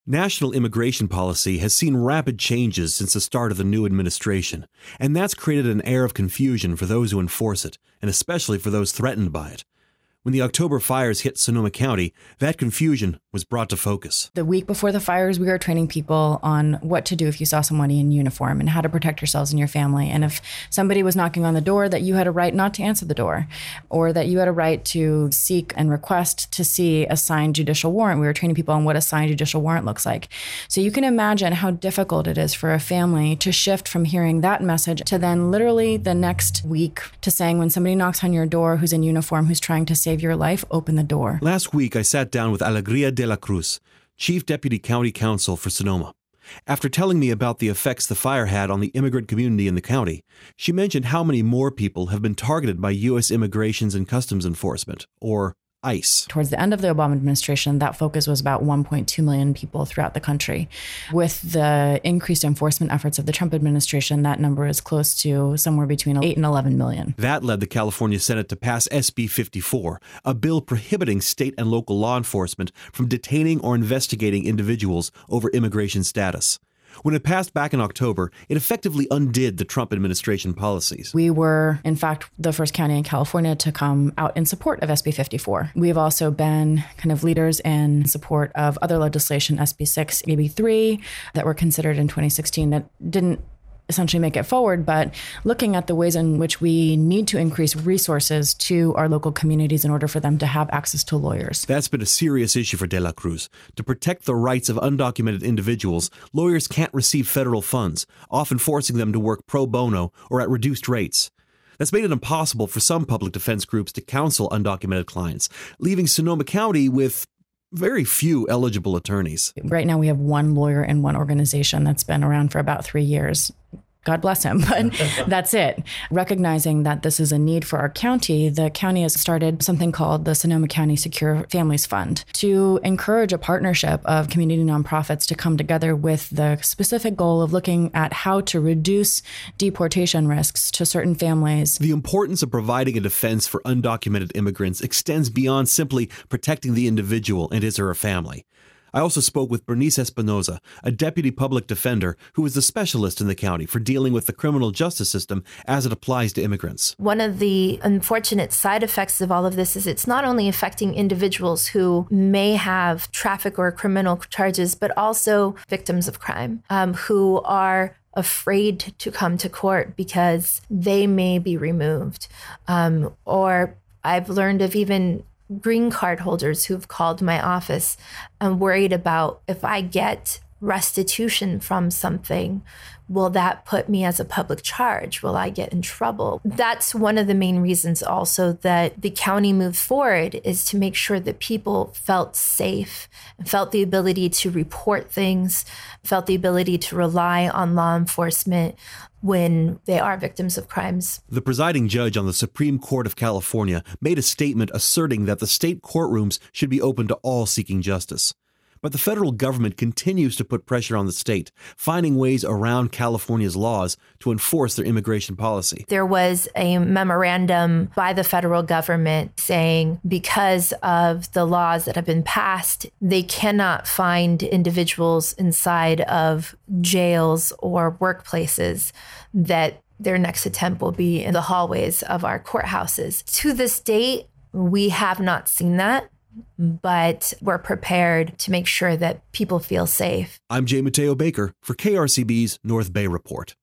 National immigration policy has seen rapid changes since the start of the new administration, and that's created an air of confusion for those who enforce it, and especially for those threatened by it. When the October fires hit Sonoma County, that confusion was brought to focus. The week before the fires, we were training people on what to do if you saw somebody in uniform and how to protect yourselves and your family. And if somebody was knocking on the door, that you had a right not to answer the door, or that you had a right to seek and request to see a signed judicial warrant. We were training people on what a signed judicial warrant looks like. So you can imagine how difficult it is for a family to shift from hearing that message to then literally the next week to saying when somebody knocks on your door who's in uniform, who's trying to save your life, open the door. Last week, I sat down with Alegria de la Cruz, Chief Deputy County Counsel for Sonoma. After telling me about the effects the fire had on the immigrant community in the county, she mentioned how many more people have been targeted by U.S. Immigrations and Customs Enforcement, or ICE. Towards the end of the Obama administration, that focus was about 1.2 million people throughout the country. With the increased enforcement efforts of the Trump administration, that number is close to somewhere between 8 and 11 million. That led the California Senate to pass SB 54, a bill prohibiting state and local law enforcement from detaining or investigating individuals over immigration status. When it passed back in October, it effectively undid the Trump administration policies. We were, in fact, the first county in California to come out in support of SB 54. We have also been kind of leaders in support of other legislation, SB 6, AB 3, that were considered in 2016 that didn't essentially make it forward, but looking at the ways in which we need to increase resources to our local communities in order for them to have access to lawyers. That's been a serious issue for De La Cruz. To protect the rights of undocumented individuals, lawyers can't receive federal funds, often forcing them to work pro bono or at reduced rates. That's made it impossible for some public defense groups to counsel undocumented clients, leaving Sonoma County with very few eligible attorneys. Right now, we have one lawyer in one organization that's been around for about 3 years. God bless him, but that's it. Recognizing that this is a need for our county, the county has started something called the Sonoma County Secure Families Fund to encourage a partnership of community nonprofits to come together with the specific goal of looking at how to reduce deportation risks to certain families. The importance of providing a defense for undocumented immigrants extends beyond simply protecting the individual and his or her family. I also spoke with Bernice Espinoza, a deputy public defender who is the specialist in the county for dealing with the criminal justice system as it applies to immigrants. One of the unfortunate side effects of all of this is it's not only affecting individuals who may have traffic or criminal charges, but also victims of crime who are afraid to come to court because they may be removed. Or I've learned of even green card holders who've called my office and worried about if I get restitution from something, will that put me as a public charge? Will I get in trouble? That's one of the main reasons also that the county moved forward, is to make sure that people felt safe and felt the ability to report things, felt the ability to rely on law enforcement when they are victims of crimes. The presiding judge on the Supreme Court of California made a statement asserting that the state courtrooms should be open to all seeking justice. But the federal government continues to put pressure on the state, finding ways around California's laws to enforce their immigration policy. There was a memorandum by the federal government saying because of the laws that have been passed, they cannot find individuals inside of jails or workplaces, that their next attempt will be in the hallways of our courthouses. To this date, we have not seen that, but we're prepared to make sure that people feel safe. I'm J. Mateo Baker for KRCB's North Bay Report.